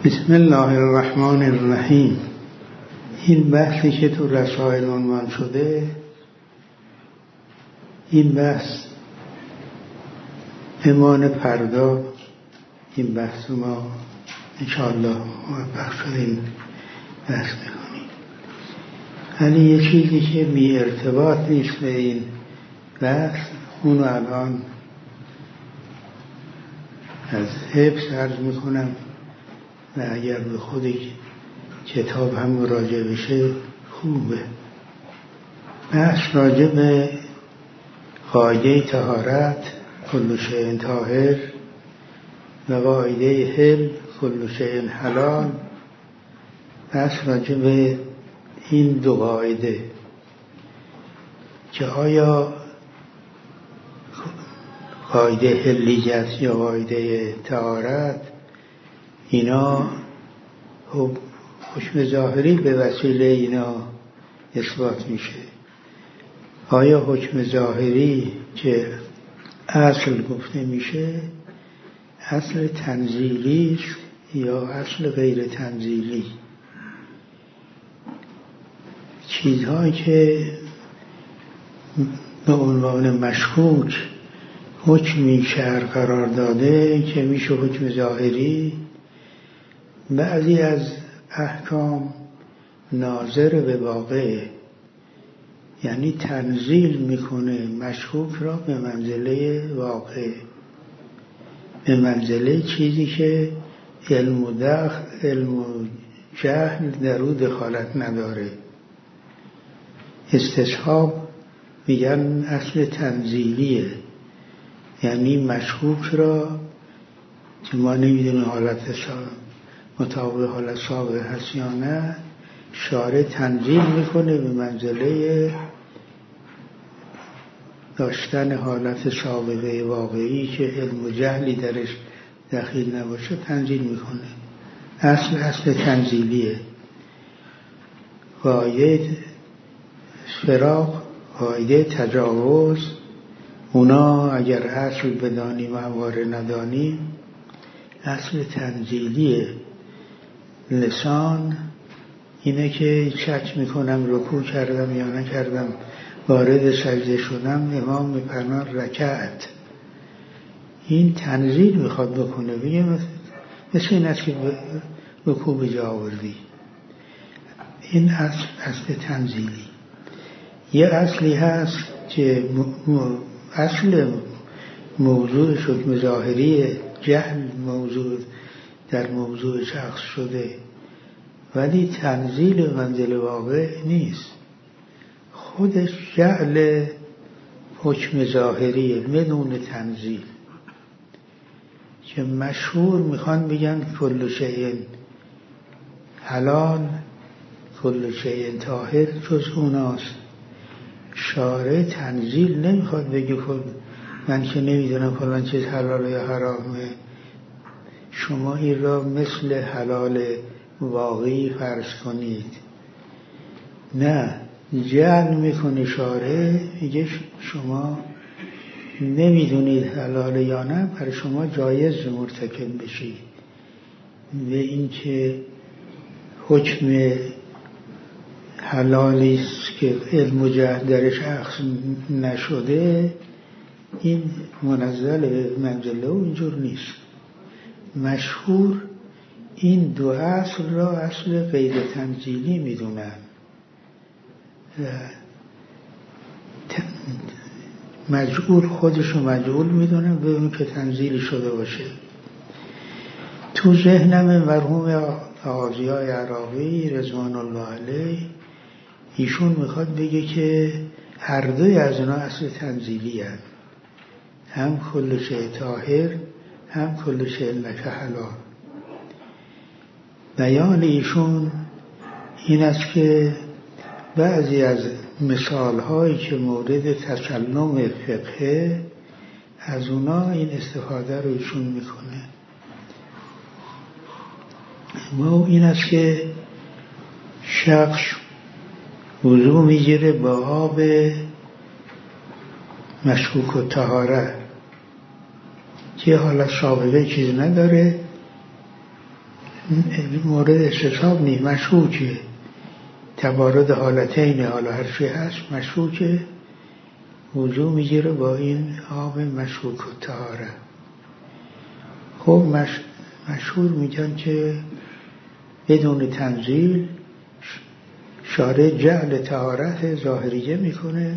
بسم الله الرحمن الرحیم. این بحثی که تو رسائل عنوان شده، این بحث بمان فردا این بحث ما انشاءالله موفق شدیم بحث میکنیم. ولی یه چیزی که بی ارتباط نیست به این بحث، اونو الان از حفظ عرض میکنم و اگر به خود کتاب هم مراجعه بشه خوبه. بحث راجع به قاعده طهارت کل شیء طاهر و قاعده حل کل شیء حلال. بحث راجع به این دو قاعده که آیا قاعده حلیت یا قاعده طهارت اینا حکم ظاهری به وسیله اینا اثبات میشه. آیا حکم ظاهری که اصل گفته میشه اصل تنزیلی است یا اصل غیر تنزیلی؟ چیزهایی که به عنوان مشکوک حکمی شرع قرار داده که میشه حکم ظاهری، بعضی از احکام ناظر به واقع، یعنی تنزیل میکنه مشکوک را به منزله واقع، به منزله چیزی که علم و جهل در او دخالت نداره. استصحاب میگن اصل تنزیلیه، یعنی مشکوک را که ما نمیدونیم حالت مطابق حالت سابق هست یا نه، شارع تنزیل میکنه به منزله داشتن حالت سابقه واقعی که علم و جهلی درش دخیل نباشه تنزیل میکنه. اصل تنزیلیه. قاعده فراق، قاعده تجاوز، اونا اگر اصل بدانیم و همواره ندانیم اصل تنزیلیه. لسان اینه که شک میکنم رکوع کردم یا نکردم، وارد سجده شدم، امام میفرماد رکعت. این تنزیل میخواد بکنه، بگه مثل این است که رکوع به جا آوردی. این اصل تنزیلی. یه اصلی هست که اصل موضوع حکم ظاهری جهل موضوع در موضوع شخص شده، ولی تنزیل منزل واقع نیست. خودش جعل حکم ظاهریه بدون تنزیل، که مشهور میخوان بگن کل شیء حلال کل شیء طاهر جز اوناست. شارع تنزیل نمیخواد بگه من که نمیدونم فلان چیز حلاله یا حرامه، شما این را مثل حلال واقعی فرض کنید. نه، جعل میکنه شارع، میگه شما نمیدونید حلاله یا نه، برای شما جایز مرتکب بشید. به این که حکم حلالی است که علم و جهل درش اخذ نشده، این منزل به منزله و اینجور نیست. مشهور این دو اصل را اصل غیر تنزیلی میدونن، مجعول خودشو مجعول میدونن به اون که تنزیلی شده باشه. تو ذهنم مرحوم آقاضیای عراقی رضوان الله علیه، ایشون میخواد بگه که هر دوی از اینا اصل تنزیلی هست، هم کل شیء طاهر هم کل شیء لک حلال. بیان ایشون این است که بعضی از مثال هایی که مورد تسلم فقه از اونا این استفاده رو ایشون میکنه. ما این است که شخص وضو میگیره با آب مشکوک و طهارت که حالا سابقه چیز نداره، مورد استصحاب نیست، مشکوکه. تبارد حالتین، حالا هر چی هست مشکوکه، وضو میگیره با این آب مشکوک و طهاره. خب مشهور میگن که بدون تنزیل شارع جعل طهارت ظاهریه میکنه.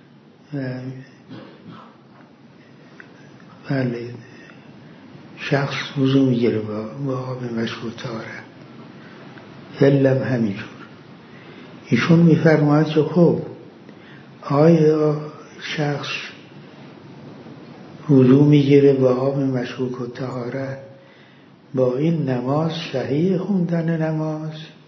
بله، شخص وضو میگیره با آب مشکوک طهاره. علم همینجور. ایشون میفرماید که خب آیا شخص وضو میگیره با آب مشکوک و طهاره، با این نماز صحیح خوندن نماز،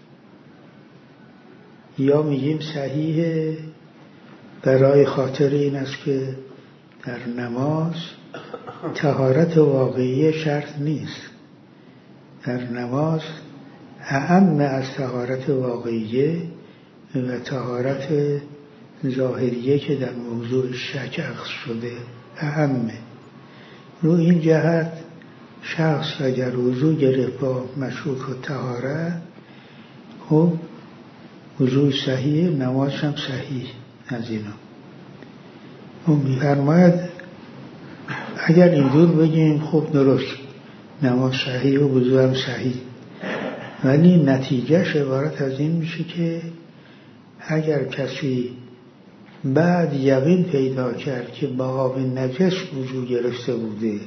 یا میگیم صحیحه برای خاطر این است که در نماز طهارت واقعی شرط نیست. در نماز اعم از طهارت واقعیه و طهارت ظاهریه که در موضوع شک اخذ شده اعمه. رو این جهت شخص اگر وضو گرفت با مشکوک و طهاره، خب وضوع صحیح، نماز هم صحیح. از اینا اون میفرماید اگر این دور بگیم خب درست، نماز صحیح و وضوع هم صحیح، ولی نتیجهش عبارت از این میشه که اگر کسی بعد یقین پیدا کرد که با آب نجس وضو گرفته بوده،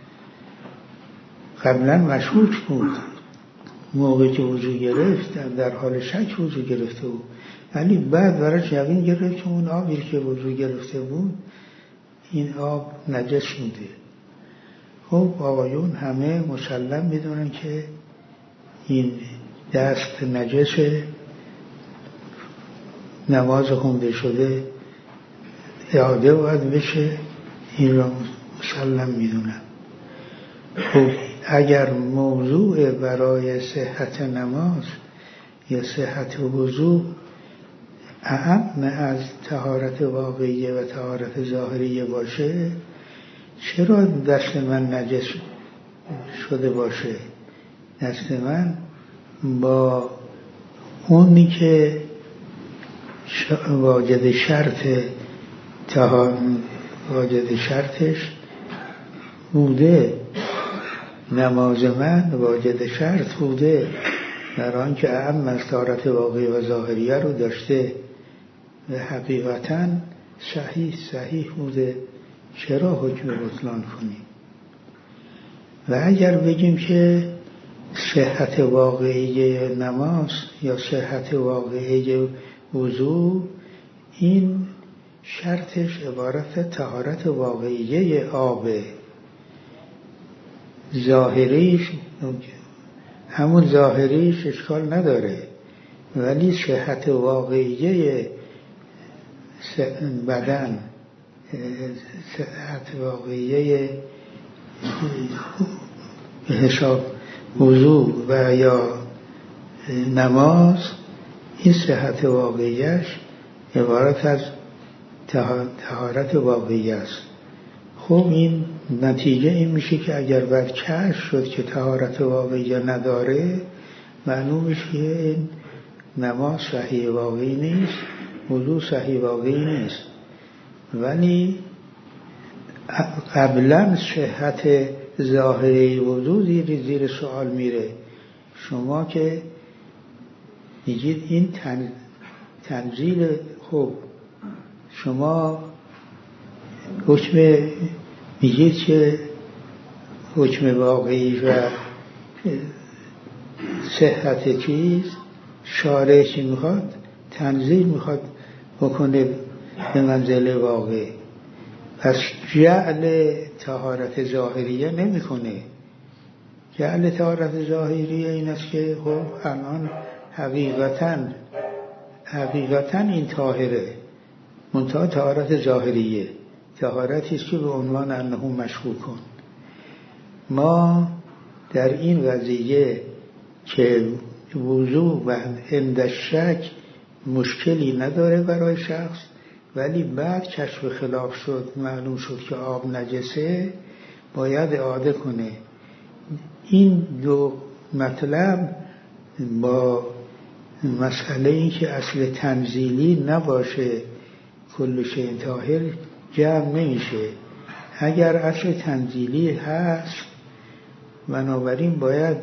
قبلا مشکوک بود، موقعی که وضو گرفت در حال شک وضو گرفته بود، ولی بعد براش یقین گرفت که اون آبی که وضو گرفته بود این آب نجس بوده. خب آقایون همه مسلم میدونن که این دست نجس، نماز خونده شده اعاده باید بشه، این را مسلم میدونم. خب اگر موضوع برای صحت نماز یا صحت وضو اعم از طهارت واقعیه و طهارت ظاهریه باشه، چرا دست من نجس شده باشه؟ دست من با اونی که واجد شرطش بوده، نماز من واجد شرط بوده، در آن که اعم از طهارت واقعی و ظاهریه رو داشته و حقیقتا صحیح بوده، چرا حکم بطلان کنیم؟ و اگر بگیم که صحت واقعی نماز یا صحت واقعی وضو، این شرطش عبارت طهارت واقعی آبه، ظاهریش همون ظاهریش اشکال نداره، ولی صحت واقعی بدن، صحت واقعی به حساب وضو و یا نماز، این صحت واقعیش عبارت از طهارت واقعی است. خب این نتیجه این میشه که اگر بر کشف شد که طهارت واقعی نداره، معلوم میشه که این نماز صحیح واقعی نیست، وضو صحیح واقعی نیست. ولی قبلا صحت ظاهری وضو زیر سوال میره. شما که میگید این تنزیل، خب شما حکم میگید که حکم واقعی و صحت چیز شارع چی میخواد؟ تنزیل میخواد بکنه به منزله واقع، پس جعل طهارت ظاهریه نمیکنه. جعل طهارت ظاهریه این است که خب الان حقیقتا این طاهره، منتها طهارت ظاهریه طهارتی است که به عنوان انه مشکوکون. ما در این قضیه که وضو و عند شک مشکلی نداره برای شخص، ولی بعد کشف خلاف شد، معلوم شد که آب نجسه، باید اعاده کنه. این دو مطلب با مسئله این که اصل تنزیلی نباشه کل شیء طاهر جمع نمیشه. اگر اصل تنزیلی هست بنابراین باید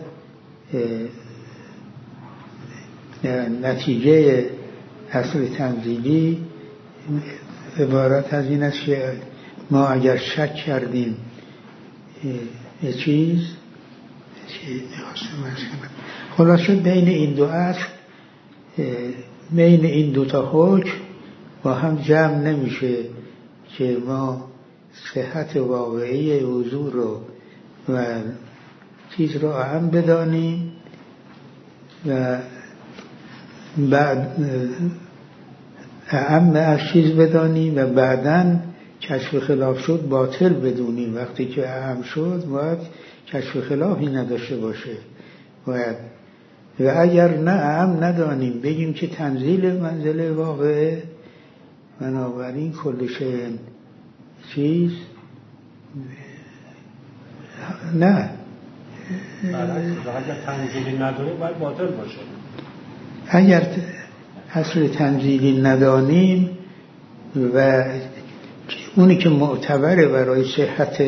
نتیجه اصل تنزیلی عبارت از این است که ما اگر شک کردیم چیز خلاصه بین این دو اصل، بین این دو تا حکم با هم جمع نمیشه که ما صحت واقعی وضو رو و چیز رو اهم بدانیم و بعد اهم از چیز بدانیم و بعداً کشف خلاف شد باطل بدونیم. وقتی که اهم شد باید کشف خلافی نداشته باشه باید. و اگر نه اهم ندانیم بگیم که تنزیل منزل واقعه، بنابراین کل شیء چیز نه اگر تنزیلی ندانیم باید باطل باشه. اگر اصل تنزیلی ندانیم و اونی که معتبره برای صحت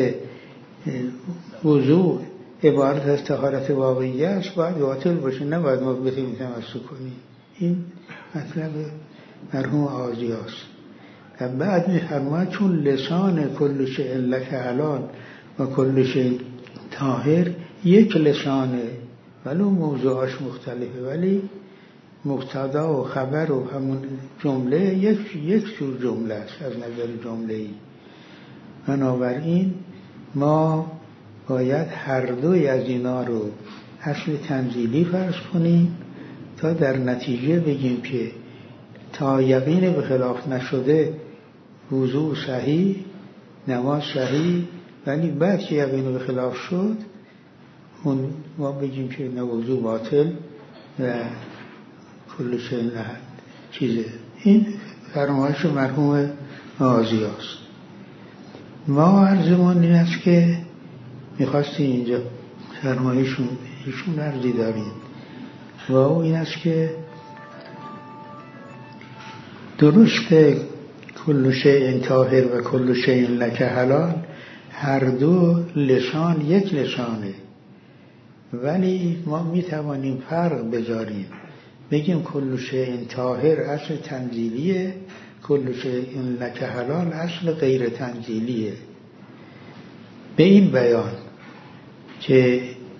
وضوع عبارت از طهارت واقعی است باید باطل باشه، نه باید ما بتونیم تمسک کنیم. این مطلب مرحوم آزیاست. و بعد می‌فرماید چون لسان کل شیء لک حلال و کل شیء طاهر یک لسانه ولو موضوعاش مختلفه ولی مبتدا و خبر و همون جمله یک جور جمله است از نظر جمله‌ای. بنابراین ما باید هر دوی از اینا رو اصل تنزیلی فرض کنیم تا در نتیجه بگیم که تا یقین به خلاف نشده وضوء صحیح، نماز صحیح، ولی بعد که یقین به خلاف شد اون ما بگیم که نه وضوء باطل و کل شیء نه چیزه. این فرمایش مرحوم آزیاست. ما عرضمون این است که میخواستیم اینجا فرمایشون ایشون عرضی داریم و او این است که درسته کل شیء طاهر و کل شیء لک حلال هر دو لسان یک لسانه، ولی ما میتوانیم فرق بذاریم بگیم کل شیء طاهر اصل تنزیلیه، کل شیء لک حلال اصل غیر تنزیلیه. به این بیان که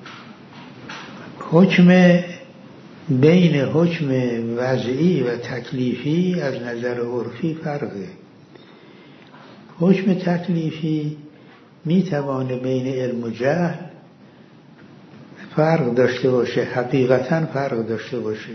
حکم بین حکم وضعی و تکلیفی از نظر عرفی فرقه. حکم تکلیفی میتوانه بین علم و جهل فرق داشته باشه، حقیقتا فرق داشته باشه.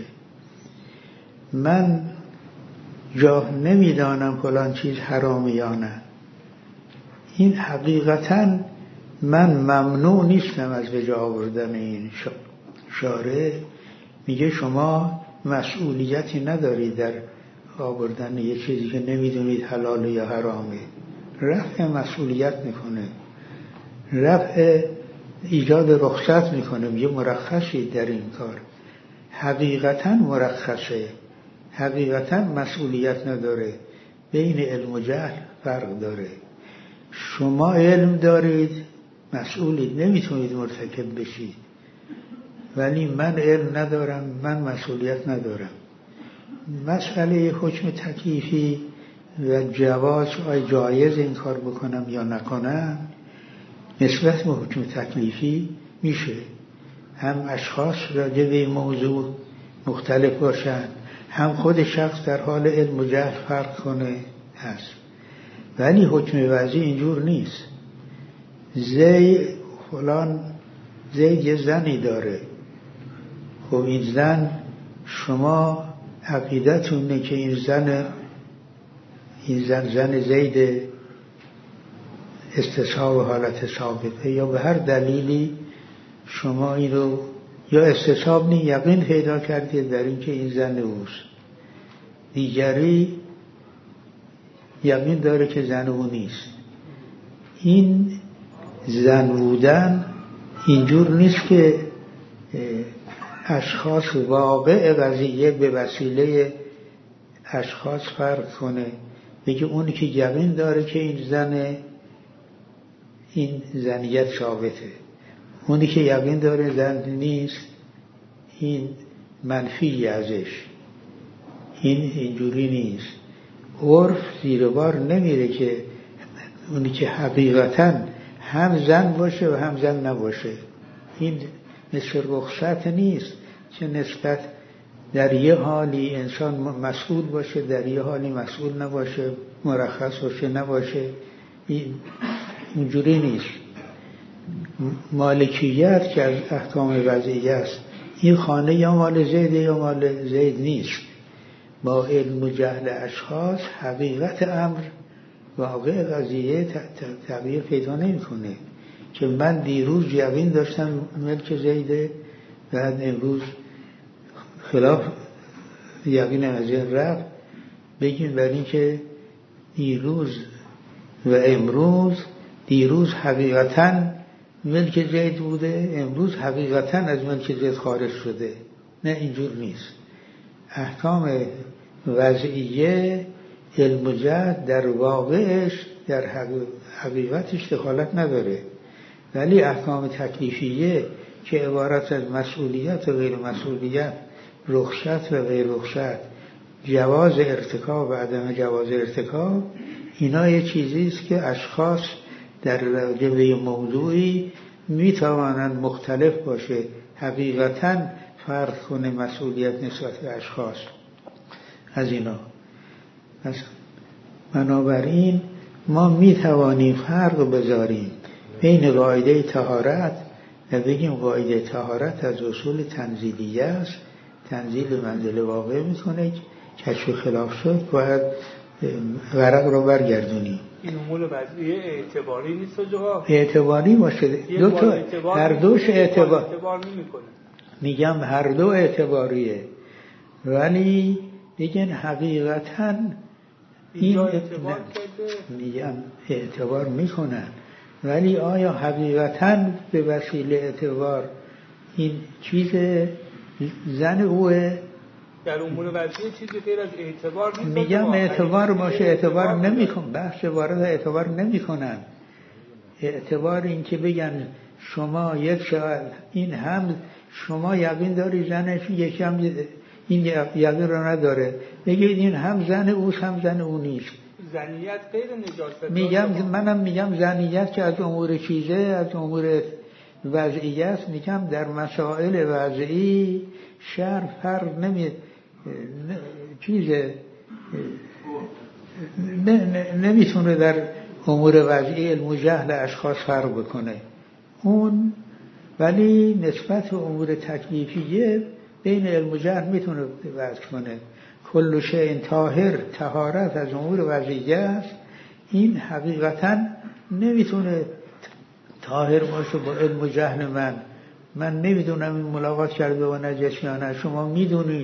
من جا نمیدانم فلان چیز حرامه یا نه، این حقیقتا من ممنوع نیستم از به جا آوردن این شارع میگه شما مسئولیتی ندارید در آوردن یه چیزی که نمیدونید حلال یا حرامه. رفع مسئولیت میکنه، رفع ایجاد رخصت میکنه، میگه مرخصی در این کار. حقیقتا مرخصه، حقیقتا مسئولیت نداره. بین علم و جهل فرق داره. شما علم دارید مسئولید، نمیتونید مرتکب بشید، ولی من علم ندارم، من مسئولیت ندارم. مسئله حکم تکلیفی و جواز آیا جایز این کار بکنم یا نکنم نسبت به حکم تکلیفی میشه. هم اشخاص راجع به این موضوع مختلف باشن، هم خود شخص در حال علم و جهل فرق کنه هست. ولی حکم وضعی اینجور نیست. زید یه زنی داره، خب این زن شما عقیدتونه که این زن زید استصحاب و حالت ثابته، یا به هر دلیلی شما این رو یا استصحاب نی یقین پیدا کردید در این که این زن اوست، دیگری یقین داره که زن او نیست. این زن بودن اینجور نیست که اشخاص واقع قضیه به وسیله اشخاص فرق کنه، بگه اونی که یقین داره که این زنیت ثابته، اونی که یقین داره زن نیست این منفی ازش، این اینجوری نیست. عرف زیر بار نمیره که اونی که حقیقتا هم زن باشه و هم زن نباشه. این مثل رخصت نیست که نسبت در یه حالی انسان مسئول باشه، در یه حالی مسئول نباشه، مرخص باشه نباشه. این اینجوری نیست. مالکیت که از احکام وضعیه است، این خانه یا مال زید یا مال زید نیست. با علم و جهل اشخاص حقیقت امر واقع قضیه تغییر پیدا نمی‌کنه که من دیروز یقین داشتم ملک زیده و امروز خلاف یقین از این رفت. بگیم بر این که دیروز و امروز، دیروز حقیقتاً ملک زید بوده، امروز حقیقتاً از ملک زید خارج شده. نه، اینجور نیست. احکام وضعیه علم و جهل در واقعش در حقیقتش دخالت نداره، ولی احکام تکلیفیه که عبارت از مسئولیت و غیر مسئولیت، رخصت و غیر رخصت، جواز ارتکاب و عدم جواز ارتکاب، اینا یه چیزی است که اشخاص در راجع موضوعی میتوانند مختلف باشه، حقیقتاً فرق کنه مسئولیت نسبت به اشخاص از اینا. بنابراین ما میتوانیم فرق بذاریم بین قاعده طهارت و بگیم قاعده طهارت از اصول تنزیلیه است، تنزیل منزل واقع میکنه، کشف خلاف شد باید ورق رو برگردونیم. این امور وضعیه اعتباری نیست جواب اعتباری باشه، دو تا هر دوش اعتبار نمی‌کنه. میگم هر دو اعتباریه، ولی دیگه حقیقتاً این میگم اعتبار میکنن، ولی آیا حقیقتاً به وسیله اعتبار این چیز زن اوه؟ در امور وضعیه چیزی غیر از اعتبار نیست. میگم اعتبار باشه، اعتبار نمیکن، بحث وارد اعتبار نمیکنن. اعتبار این که بگن شما یک ساعت این هم شما یقین داری زنش، یکی هم این یقین رو نداره، بگید این هم زن اوست هم زن او نیست. زنیت غیر نجاست. منم میگم زنیت که از امور چیزه، از امور وضعیه است. میگم در مسائل وضعی شرع فرق نمیتونه در امور وضعی علم و جهل اشخاص فرق بکنه اون، ولی نسبت به امور تکلیفیه بین علم و جهل میتونه وضع کنه. کل شیء طاهر، طهارت از امور وضعیه است، این حقیقتا نمیتونه طاهر باشه با علم و جهل من نمیدونم این ملاقات کرده و نجس یا نه، شما میدونید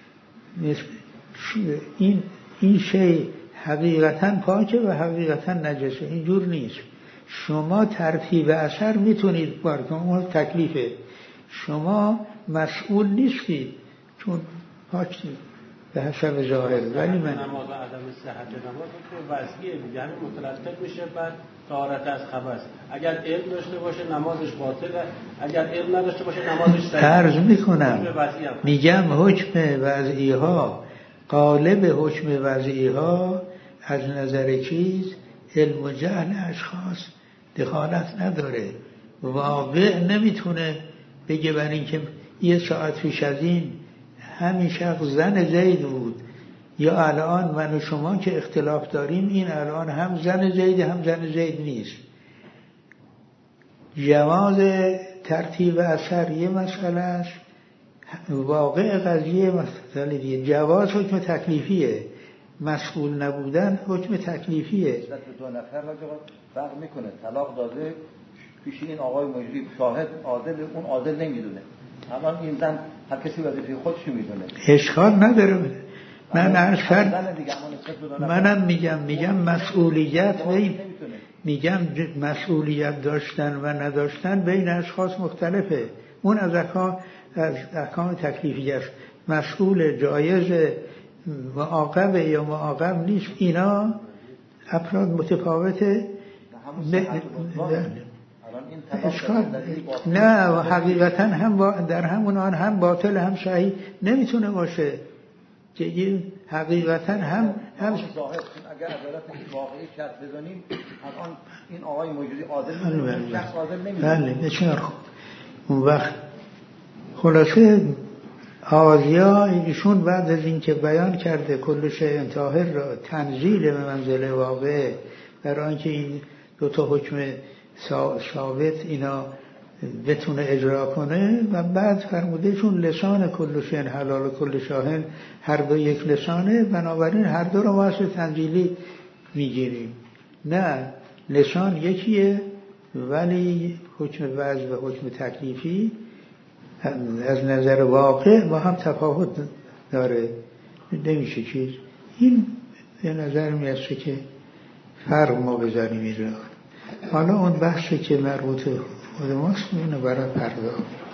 این شی حقیقتا پاکه و حقیقتا نجسه، اینجور نیست. شما ترتیب اثر میتونید اون تکلیفه، شما مسئول نیستید چون پاکید به حسب ظاهر. ولی من نماز عدم صحت نماز که وضعیه، یعنی مترتب میشه بر طهارت از خبث. اگر علم داشته باشه نمازش باطله، اگر علم نداشته باشه نمازش صحیحه. عرض میکنم میگم حکم وضعی ها، قالب حکم وضعی ها از نظر چیز علم و جهل اشخاص دخالت نداره. واقع نمیتونه بگه بر این که یه ساعت پیش از این همین شخص زن زید بود، یا الان من و شما که اختلاف داریم این الان هم زن زید هم زن زید نیست. جواز ترتیب اثر یه مسئله است، واقع قضیه مسئله دیگه. جواز حکم تکلیفیه، مسئول نبودن حکم تکلیفیه. دو نفر فرق میکنه، طلاق داده پیشین این آقای مجری شاهد عادل، اون عادل نمیدونه، اما این زن هر کسی وظیفه خودش میدونه، اشکال نداره. منم میگم مسئولیت میگم مسئولیت داشتن و نداشتن بین اشخاص مختلفه. اون از احکام تکلیفی است، مشغول جایز معاقب یا معاقب نیست. اینا افراد متفاوته. نه و حقیقتا هم در همون آن هم باطل هم صحیح نمیتونه باشه که حقیقتا هم اگر عدالت واقعی شرط بزنیم الان این آقای موجودی عادل شخص عادل نمیشه. بله بسیار خوب. اون وقت خلاصه آزیا ایشون بعد از اینکه بیان کرده کل شیء طاهر را تنزیل به منزله واقع برای اینکه این دو تا حکم ثابت اینا بتونه اجرا کنه و بعد فرموده چون لسان کل شیء حلال و کل شاهن هر دو یک لسانه، بنابراین هر دو رو واسه تنزیلی میگیریم. نه لسان یکیه ولی حکم وضع و حکم تکلیفی از نظر واقع با هم تفاوت داره، نمیشه چیز. این به نظر میاد که فرق ما بذاریم اینجا. حالا اون بحثی که مربوط خود ماست اینو برای پرداخت